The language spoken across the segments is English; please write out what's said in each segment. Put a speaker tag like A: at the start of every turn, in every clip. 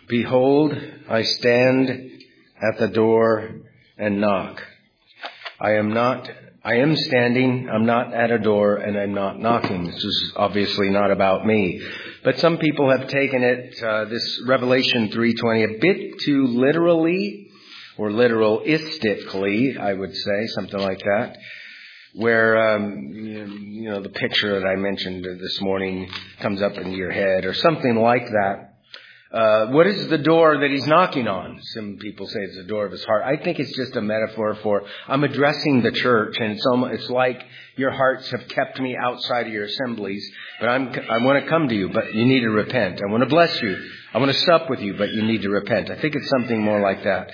A: Behold, I stand at the door and knock. I am standing, I'm not at a door, and I'm not knocking. This is obviously not about me. But some people have taken it, this Revelation 3:20, a bit too literally, or literalistically, I would say, something like that, where, the picture that I mentioned this morning comes up into your head, or something like that. What is the door that he's knocking on? Some people say it's the door of his heart. I think it's just a metaphor for, I'm addressing the church, and it's like your hearts have kept me outside of your assemblies, but I want to come to you, but you need to repent. I want to bless you. I want to sup with you, but you need to repent. I think it's something more like that.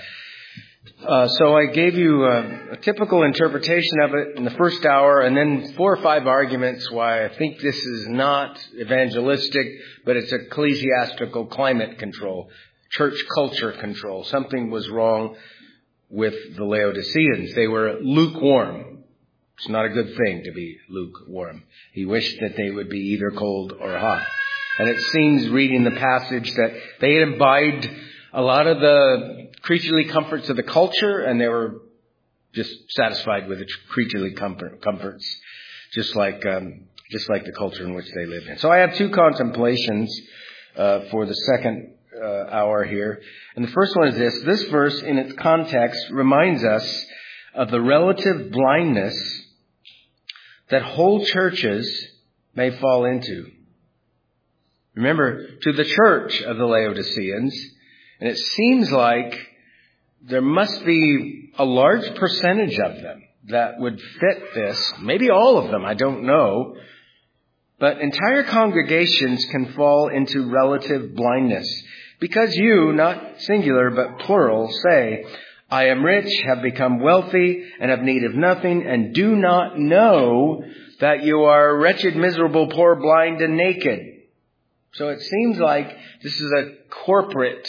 A: So I gave you a typical interpretation of it in the first hour, and then 4 or 5 arguments why I think this is not evangelistic, but it's ecclesiastical climate control, church culture control. Something was wrong with the Laodiceans. They were lukewarm. It's not a good thing to be lukewarm. He wished that they would be either cold or hot. And it seems, reading the passage, that they had imbibed a lot of the creaturely comforts of the culture, and they were just satisfied with the creaturely comforts, just like the culture in which they lived in. So I have 2 contemplations for the second hour here. And the first one is this. This verse, in its context, reminds us of the relative blindness that whole churches may fall into. Remember, to the church of the Laodiceans, and it seems like there must be a large percentage of them that would fit this. Maybe all of them, I don't know. But entire congregations can fall into relative blindness. Because you, not singular but plural, say, I am rich, have become wealthy, and have need of nothing, and do not know that you are wretched, miserable, poor, blind, and naked. So it seems like this is a corporate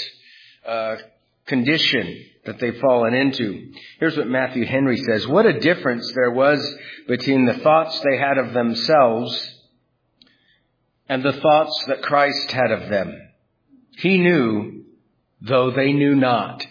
A: condition that they've fallen into. Here's what Matthew Henry says. What a difference there was between the thoughts they had of themselves and the thoughts that Christ had of them. He knew, though they knew not.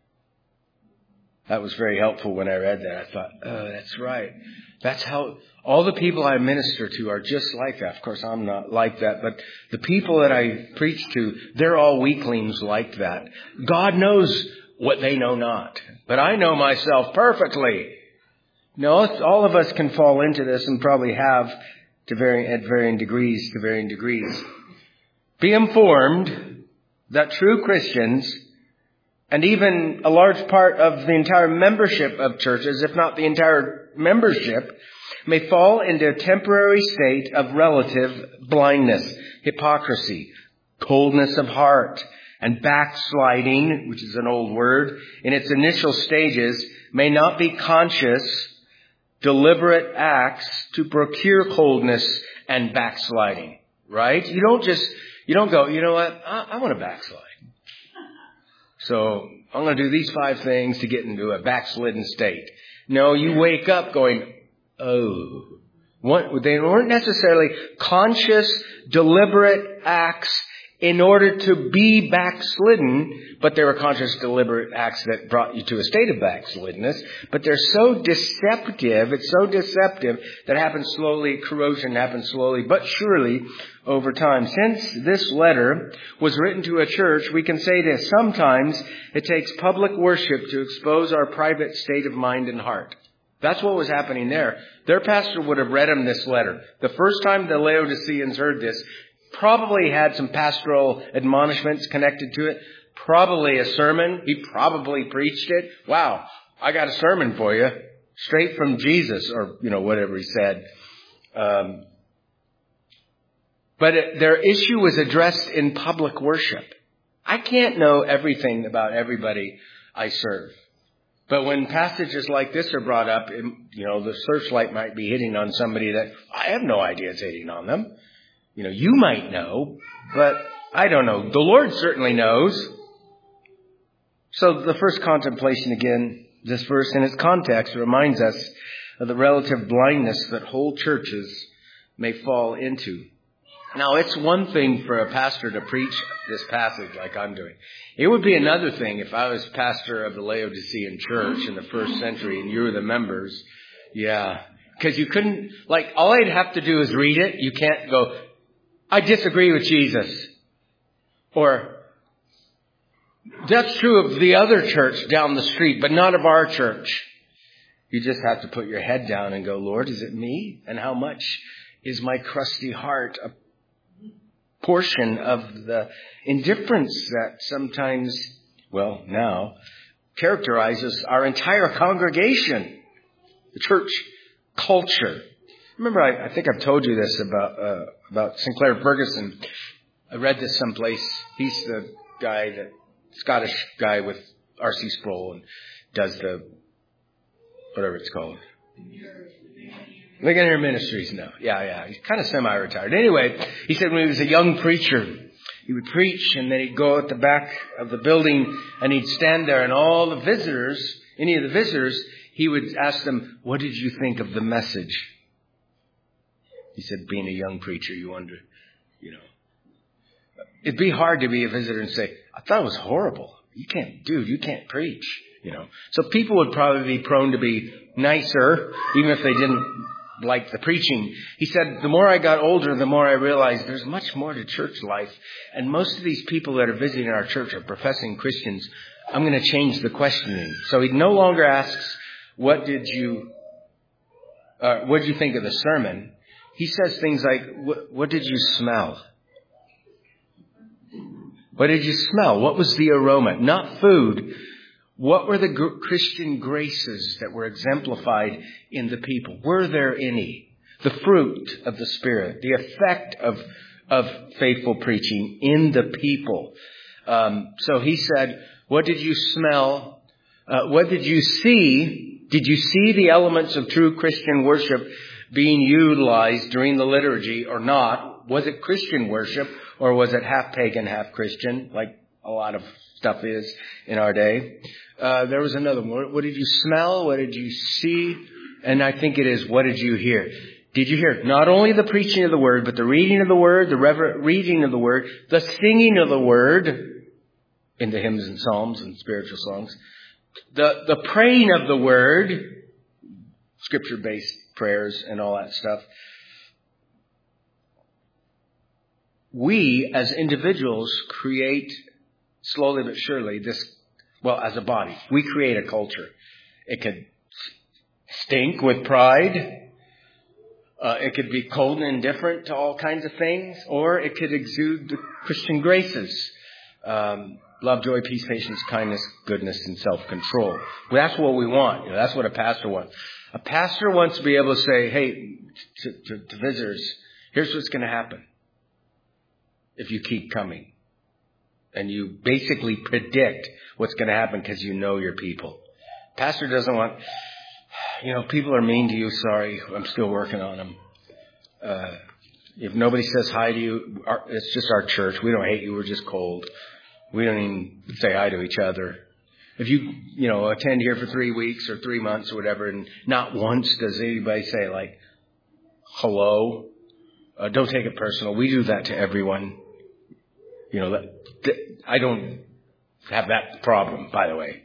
A: That was very helpful when I read that. I thought, oh, that's right. That's how all the people I minister to are just like that. Of course, I'm not like that, but the people that I preach to, they're all weaklings like that. God knows what they know not, but I know myself perfectly. No, all of us can fall into this, and probably have at varying degrees. Be informed that true Christians, and even a large part of the entire membership of churches, if not the entire membership, may fall into a temporary state of relative blindness, hypocrisy, coldness of heart, and backsliding, which is an old word, in its initial stages, may not be conscious, deliberate acts to procure coldness and backsliding. Right? You don't go, you know what, I want to backslide. So I'm going to do these 5 things to get into a backslidden state. No, you wake up going, oh. They weren't necessarily conscious, deliberate acts in order to be backslidden, but they were conscious, deliberate acts that brought you to a state of backsliddenness. But they're so deceptive, it's so deceptive that happens slowly, corrosion happens slowly, but surely over time. Since this letter was written to a church, we can say this. Sometimes it takes public worship to expose our private state of mind and heart. That's what was happening there. Their pastor would have read them this letter. The first time the Laodiceans heard this, probably had some pastoral admonishments connected to it. Probably a sermon. He probably preached it. Wow, I got a sermon for you. Straight from Jesus, or, whatever he said. But their issue was addressed in public worship. I can't know everything about everybody I serve. But when passages like this are brought up, the searchlight might be hitting on somebody that I have no idea it's hitting on them. You might know, but I don't know. The Lord certainly knows. So the first contemplation, again, this verse in its context reminds us of the relative blindness that whole churches may fall into. Now, it's one thing for a pastor to preach this passage like I'm doing. It would be another thing if I was pastor of the Laodicean church in the first century and you were the members. Yeah. Because you couldn't, like, all I'd have to do is read it. You can't go, I disagree with Jesus. Or, that's true of the other church down the street, but not of our church. You just have to put your head down and go, Lord, is it me? And how much is my crusty heart a portion of the indifference that sometimes, well, now, characterizes our entire congregation, the church culture. Remember, I think I've told you this about Sinclair Ferguson. I read this someplace. He's the guy, the Scottish guy with R.C. Sproul and does the, whatever it's called. Ligonier Ministries now. Yeah. He's kind of semi-retired. Anyway, he said when he was a young preacher, he would preach and then he'd go at the back of the building and he'd stand there and all the visitors, any of the visitors, he would ask them, what did you think of the message? He said, being a young preacher, you wonder, it'd be hard to be a visitor and say, I thought it was horrible. You can't preach, So people would probably be prone to be nicer, even if they didn't like the preaching. He said, the more I got older, the more I realized there's much more to church life. And most of these people that are visiting our church are professing Christians. I'm going to change the questioning. So he no longer asks, what did you think of the sermon? He says things like, what did you smell? What did you smell? What was the aroma? Not food. What were the Christian graces that were exemplified in the people? Were there any? The fruit of the Spirit, the effect of faithful preaching in the people. So he said, what did you smell? What did you see? Did you see the elements of true Christian worship being utilized during the liturgy or not? Was it Christian worship or was it half pagan, half Christian, like a lot of stuff is in our day? There was another one. What did you smell? What did you see? And I think it is, what did you hear? Did you hear not only the preaching of the word, but the reading of the word, the reverent reading of the word, the singing of the word in the hymns and psalms and spiritual songs, the praying of the word, scripture-based prayers and all that stuff. We as individuals create slowly but surely as a body, we create a culture. It could stink with pride. It could be cold and indifferent to all kinds of things, or it could exude the Christian graces. Love, joy, peace, patience, kindness, goodness, and self-control. Well, that's what we want. That's what a pastor wants. A pastor wants to be able to say, hey, to visitors, here's what's going to happen if you keep coming. And you basically predict what's going to happen because you know your people. Pastor doesn't want, people are mean to you. Sorry, I'm still working on them. If nobody says hi to you, it's just our church. We don't hate you. We're just cold. We don't even say hi to each other. If you, attend here for 3 weeks or 3 months or whatever, and not once does anybody say like, hello, don't take it personal. We do that to everyone. I don't have that problem, by the way.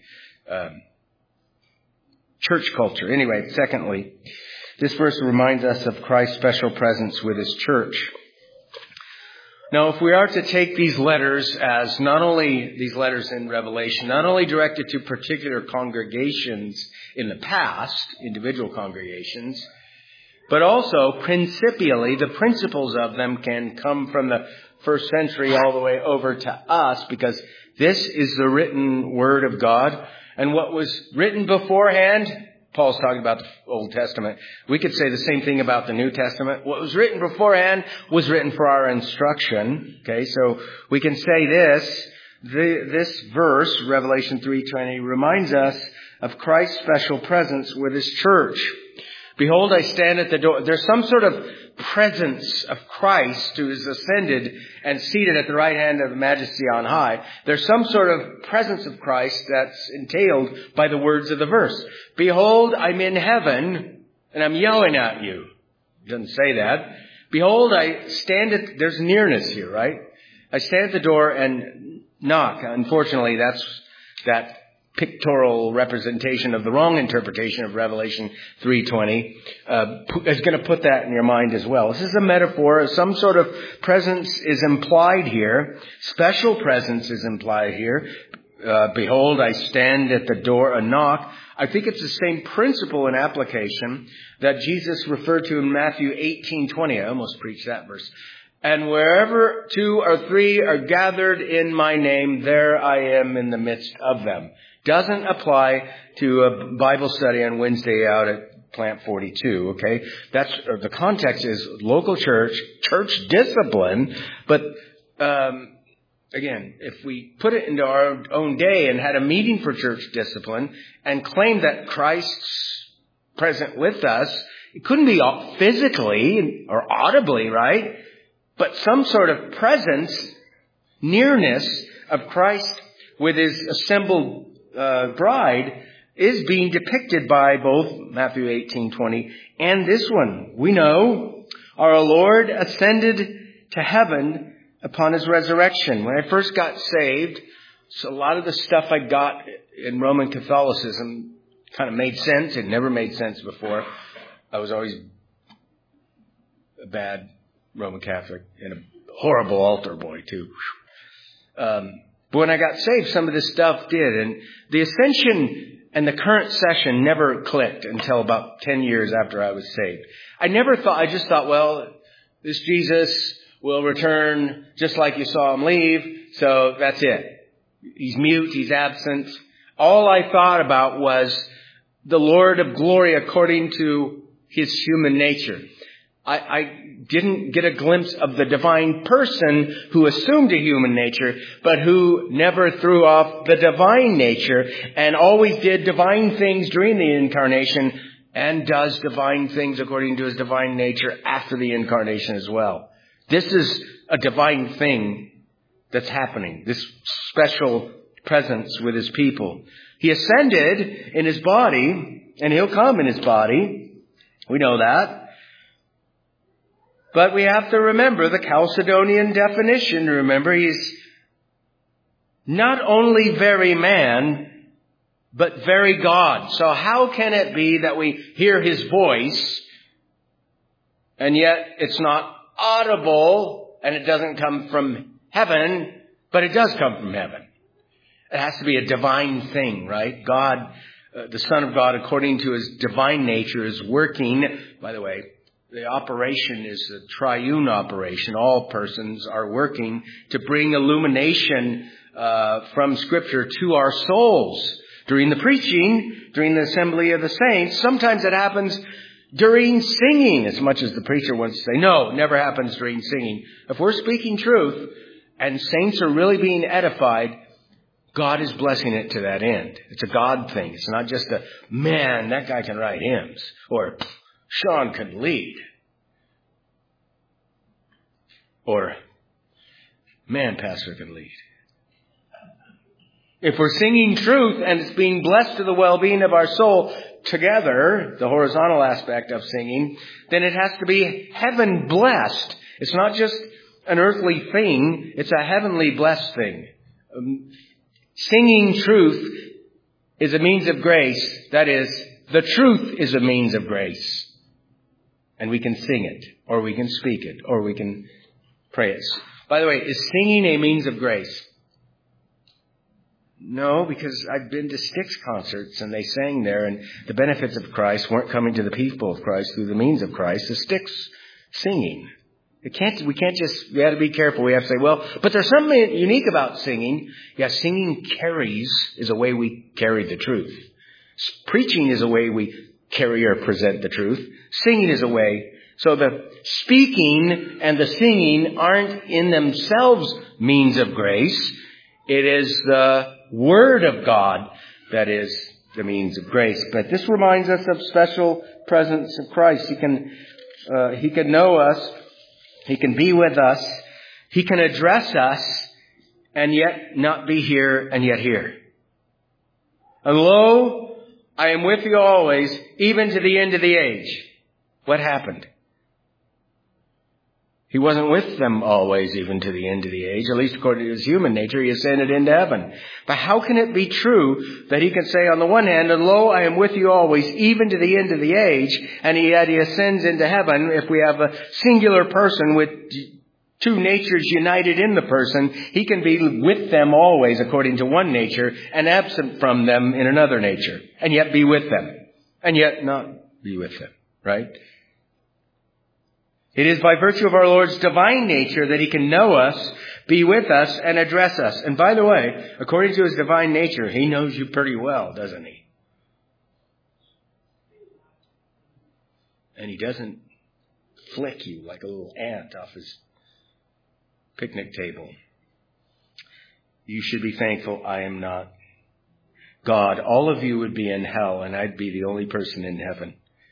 A: Church culture. Anyway, secondly, this verse reminds us of Christ's special presence with his church. Now, if we are to take these letters as not only these letters in Revelation, not only directed to particular congregations in the past, individual congregations, but also principially, the principles of them can come from the first century all the way over to us, because this is the written word of God. And what was written beforehand, Paul's talking about the Old Testament. We could say the same thing about the New Testament. What was written beforehand was written for our instruction. Okay, so we can say this verse, Revelation 3:20, reminds us of Christ's special presence with his church. Behold, I stand at the door. There's some sort of presence of Christ who is ascended and seated at the right hand of the Majesty on high. There's some sort of presence of Christ that's entailed by the words of the verse. Behold, I'm in heaven and I'm yelling at you. It doesn't say that, Behold, I stand there's nearness here, right? I stand at the door and knock. Unfortunately, that's that pictorial representation of the wrong interpretation of Revelation 3:20 is going to put that in your mind as well. This is a metaphor. Some sort of presence is implied here. Special presence is implied here. Behold, I stand at the door and knock. I think it's the same principle and application that Jesus referred to in Matthew 18:20. I almost preached that verse. And wherever 2 or 3 are gathered in my name, there I am in the midst of them. Doesn't apply to a Bible study on Wednesday out at Plant 42, okay? The context is local church discipline, but, again, if we put it into our own day and had a meeting for church discipline and claimed that Christ's present with us, it couldn't be physically or audibly, right? But some sort of presence, nearness of Christ with his assembled bride is being depicted by both Matthew 18:20 and this one. We know our Lord ascended to heaven upon his resurrection. When I first got saved, so a lot of the stuff I got in Roman Catholicism kind of made sense. It never made sense before. I was always a bad Roman Catholic and a horrible altar boy too. But when I got saved, some of this stuff did. And the ascension and the current session never clicked until about 10 years after I was saved. I just thought, well, this Jesus will return just like you saw him leave. So that's it. He's mute. He's absent. All I thought about was the Lord of glory according to his human nature. I didn't get a glimpse of the divine person who assumed a human nature, but who never threw off the divine nature and always did divine things during the incarnation and does divine things according to his divine nature after the incarnation as well. This is a divine thing that's happening, this special presence with his people. He ascended in his body, and he'll come in his body. We know that. But we have to remember the Chalcedonian definition. Remember, he's not only very man, but very God. So how can it be that we hear his voice, and yet it's not audible, and it doesn't come from heaven, but it does come from heaven? It has to be a divine thing, right? God, the Son of God, according to his divine nature, is working. By the way, the operation is a triune operation. All persons are working to bring illumination from Scripture to our souls. During the preaching, during the assembly of the saints, sometimes it happens during singing, as much as the preacher wants to say, no, it never happens during singing. If we're speaking truth and saints are really being edified, God is blessing it to that end. It's a God thing. It's not just a, man, that guy can write hymns, or Sean can lead, or man, pastor can lead. If we're singing truth and it's being blessed to the well-being of our soul together, the horizontal aspect of singing, then it has to be heaven blessed. It's not just an earthly thing. It's a heavenly blessed thing. Singing truth is a means of grace. That is, the truth is a means of grace. And we can sing it, or we can speak it, or we can pray it. By the way, is singing a means of grace? No, because I've been to Styx concerts and they sang there, and the benefits of Christ weren't coming to the people of Christ through the means of Christ. The Styx singing. We got to be careful. We have to say, well, but there's something unique about singing. Yeah, singing is a way we carry the truth. Preaching is a way we carry or present the truth. Singing is a way. So the speaking and the singing aren't in themselves means of grace. It is the Word of God that is the means of grace. But this reminds us of special presence of Christ. He can know us. He can be with us. He can address us and yet not be here and yet here. And lo, I am with you always, even to the end of the age. What happened? He wasn't with them always, even to the end of the age. At least according to his human nature, he ascended into heaven. But how can it be true that he can say on the one hand, and lo, I am with you always, even to the end of the age, and yet he ascends into heaven? If we have a singular person with two natures united in the person, he can be with them always according to one nature and absent from them in another nature, and yet be with them, and yet not be with them, right? It is by virtue of our Lord's divine nature that he can know us, be with us, and address us. And by the way, according to his divine nature, he knows you pretty well, doesn't he? And he doesn't flick you like a little ant off his picnic table. You should be thankful I am not God. All of you would be in hell, and I'd be the only person in heaven.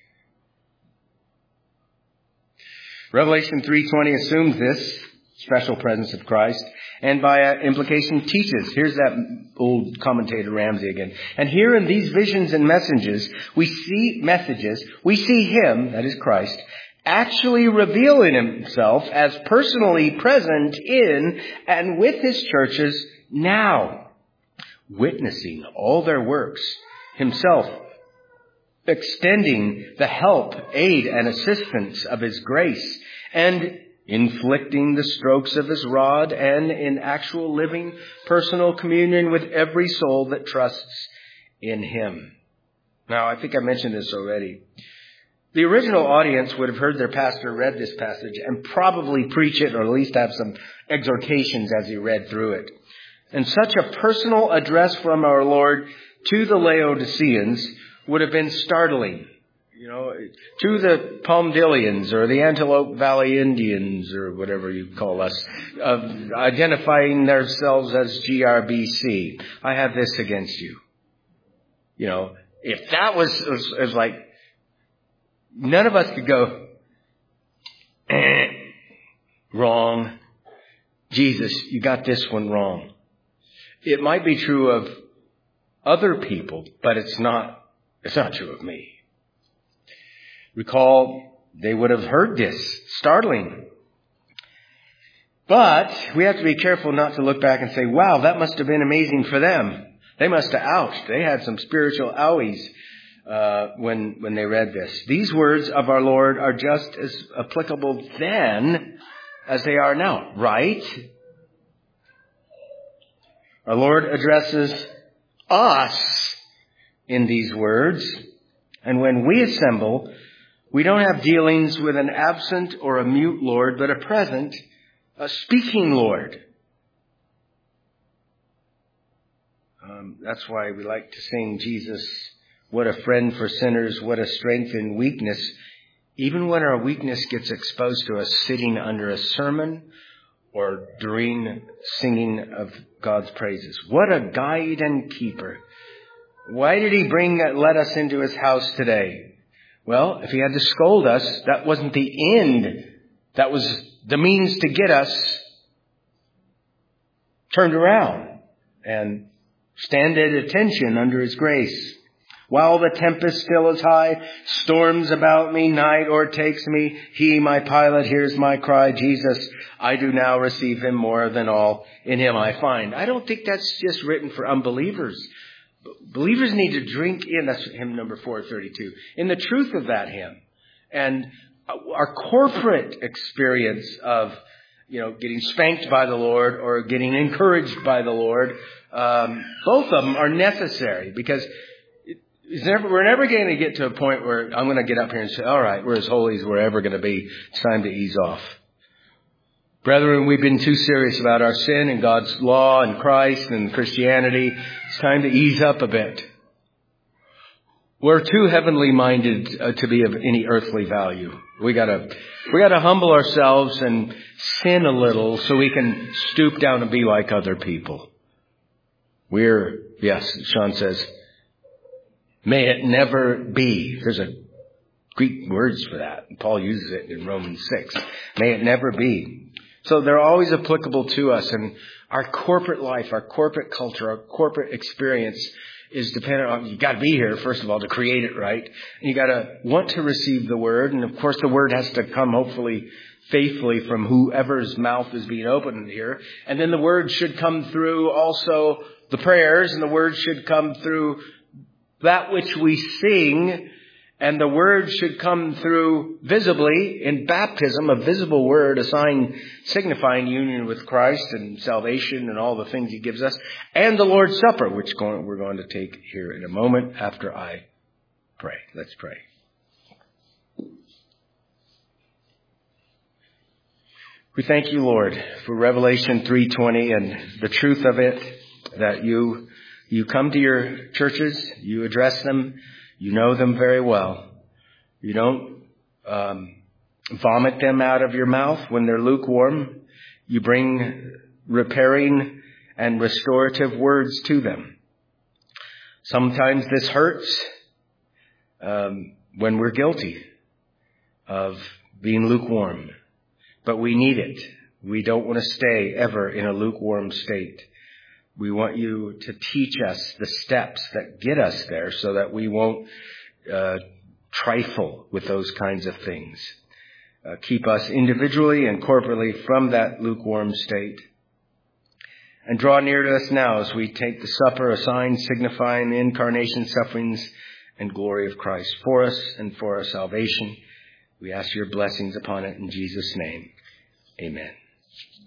A: Revelation 3:20 assumes this special presence of Christ, and by implication teaches. Here's that old commentator Ramsey again. And here in these visions and messages, we see him, that is Christ, actually revealing himself as personally present in and with his churches now, witnessing all their works, himself extending the help, aid, and assistance of his grace, and inflicting the strokes of his rod, and in actual living personal communion with every soul that trusts in him. Now, I think I mentioned this already. The original audience would have heard their pastor read this passage and probably preach it, or at least have some exhortations as he read through it. And such a personal address from our Lord to the Laodiceans would have been startling. You know, to the Palmdillians or the Antelope Valley Indians or whatever you call us, identifying themselves as GRBC. I have this against you. You know, if that was like, none of us could go, wrong. Jesus, you got this one wrong. It might be true of other people, but it's not true of me. Recall, they would have heard this. Startling. But we have to be careful not to look back and say, wow, that must have been amazing for them. They must have ouched. They had some spiritual owies when they read this. These words of our Lord are just as applicable then as they are now, right? Our Lord addresses us in these words. And when we assemble, we don't have dealings with an absent or a mute Lord, but a present, a speaking Lord. That's why we like to sing, Jesus, what a friend for sinners, what a strength in weakness. Even when our weakness gets exposed to us sitting under a sermon or during singing of God's praises. What a guide and keeper. Why did he let us into his house today? Well, if he had to scold us, that wasn't the end. That was the means to get us turned around and stand at attention under his grace. While the tempest still is high, storms about me, night o'ertakes me, he, my pilot, hears my cry, Jesus, I do now receive him more than all in him I find. I don't think that's just written for unbelievers. Believers need to drink in, that's hymn number 432, in the truth of that hymn. And our corporate experience of, getting spanked by the Lord or getting encouraged by the Lord, both of them are necessary, because we're never going to get to a point where I'm going to get up here and say, all right, we're as holy as we're ever going to be. It's time to ease off. Brethren, we've been too serious about our sin and God's law and Christ and Christianity. It's time to ease up a bit. We're too heavenly minded to be of any earthly value. We gotta humble ourselves and sin a little so we can stoop down and be like other people. Sean says, may it never be. There's a Greek words for that. Paul uses it in Romans 6. May it never be. So they're always applicable to us, and our corporate life, our corporate culture, our corporate experience is dependent on, you got to be here, first of all, to create it right. And you got to want to receive the word. And of course, the word has to come hopefully faithfully from whoever's mouth is being opened here. And then the word should come through also the prayers, and the word should come through that which we sing, and the word should come through visibly in baptism, a visible word, a sign signifying union with Christ and salvation and all the things he gives us, and the Lord's Supper, which we're going to take here in a moment after I pray. Let's pray. We thank you, Lord, for Revelation 3:20 and the truth of it, that you come to your churches, you address them, you know them very well. You don't vomit them out of your mouth when they're lukewarm. You bring repairing and restorative words to them. Sometimes this hurts when we're guilty of being lukewarm. But we need it. We don't want to stay ever in a lukewarm state. We want you to teach us the steps that get us there so that we won't trifle with those kinds of things. Keep us individually and corporately from that lukewarm state. And draw near to us now as we take the supper, a sign signifying the incarnation, sufferings, and glory of Christ for us and for our salvation. We ask your blessings upon it in Jesus' name. Amen.